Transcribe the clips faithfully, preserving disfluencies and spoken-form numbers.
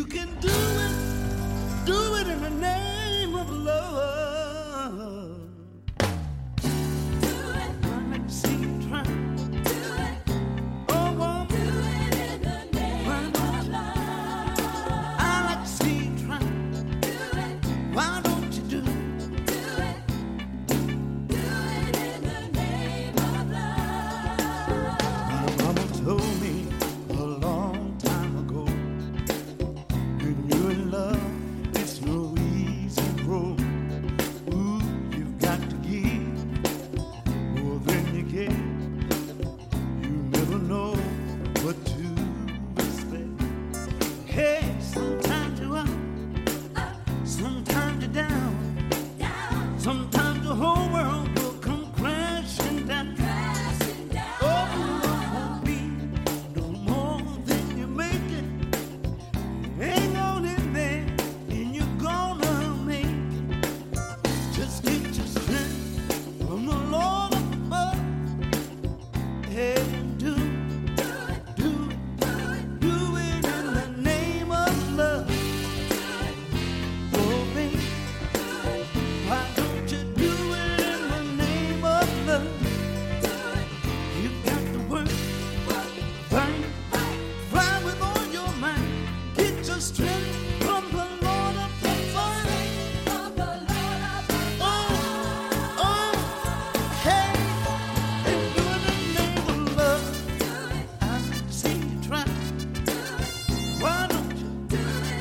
You can do it, do it in the name of love. Do it. I like to see you try. Do it. Oh, woman. Do it in the name of love. I like to see you try. Do it. Why don't you do it? Do it. Do it in the name of love. My mama told me a long time ago, when you're in love, it's no easy road. Ooh, you've got to give more than you get. You never know what to expect. Hey, sometimes you're up, sometimes you're down. Sometimes the whole world will come crashing down. Oh, love won't be no more than you make it. Hang on in there, and you're gonna make it. Just get your strength from the Lord up above. Hey, do it, do it, do it in the name of love. Oh, baby, why don't you do it in the name of love? You got to work, fight, fight with all your might. Get your strength from the Lord up above. Oh, oh, hey, and do it in the name of love. I like to see you try. Why don't you?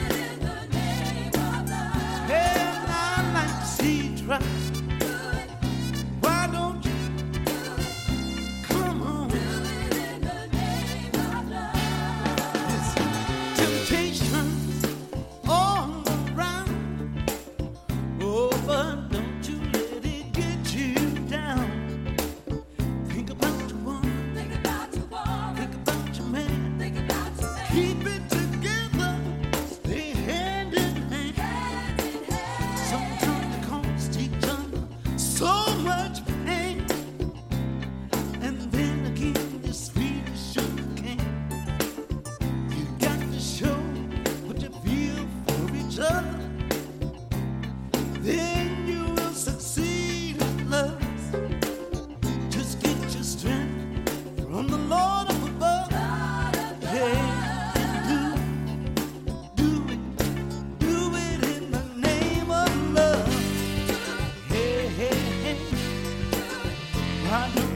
Hey, I like to see you try. Why don't you? Come on. It's temptations all around. Oh, but don't you let it get you down. Think about your woman. Think about your man. Keep it together. Stay hand in hand. Sometimes it costs each other so much pain. And then again, this feel sure can. You got to show what you feel for each other. Then you will succeed in love. Just get your strength from the Lord up above. Hey, and do, do it, do it in the name of love. Hey, hey, hey. Why don't